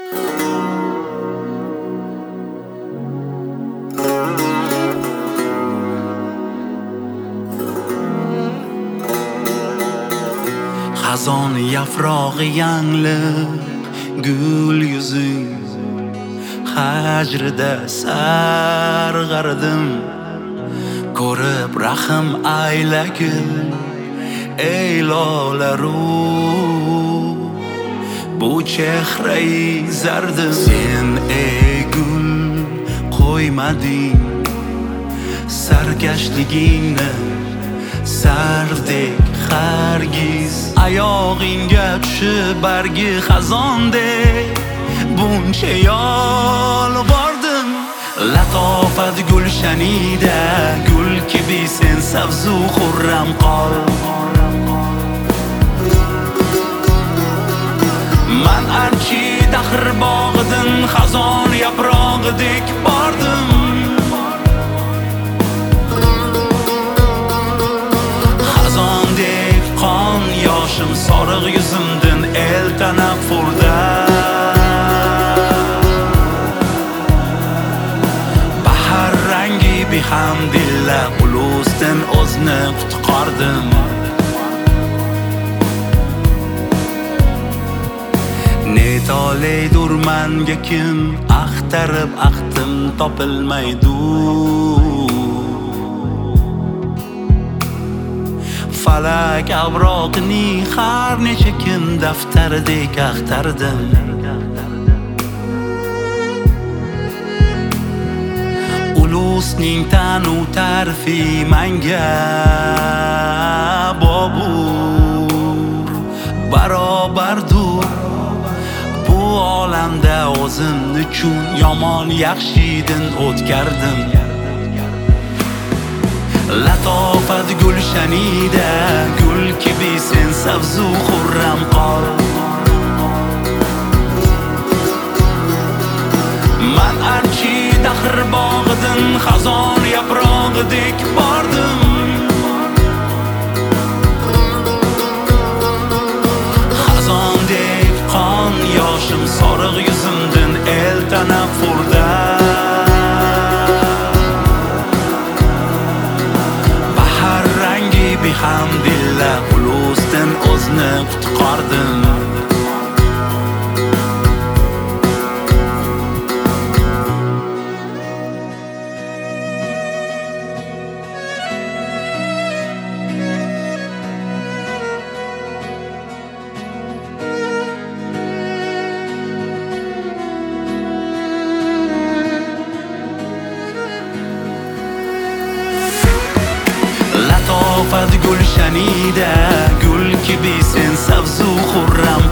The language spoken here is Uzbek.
Xazon yaprog'i yangliq gul yuzing hajrida sarg'ardim. Ko'rib rahim aylagil ey lolaru bu chehrai zardim. Sen ey gul qo'ymading sarkashligingni sardek hargiz. Oyog'ingga tushib bargi xazondek buncha yolvordim. Latofat gulshanida gul kibi sen savzu xurram qol. Man archi dahr bog'idan xazon yaprog'idek bordim. Xazondek qon yoshim soriq yuzimdan el tanaffurda. Bahar rangi bihamdillah ulusdan o'zni qutqardim. Netoleydur manga kim axtarib axtim topilmaydu. Falak avroqni har necha kun daftardek axtardim. Ulusning tanu tarfi manga bobur barobardur. Bu olamda o'zim uchun yomon yaxshidan o'tkardim. Latofat gulshanida gul kibi sen savzu xurram qol. Man archi dahr bog'idan xazon yaprog'idek bordim. Xazondek qon yoshim soriq yuzimdan el tanaffurda. Bahar rangi bihamdillah ulusdan o'zni qutqardim. Latofat gulshanida gul kibi sen savzu xurram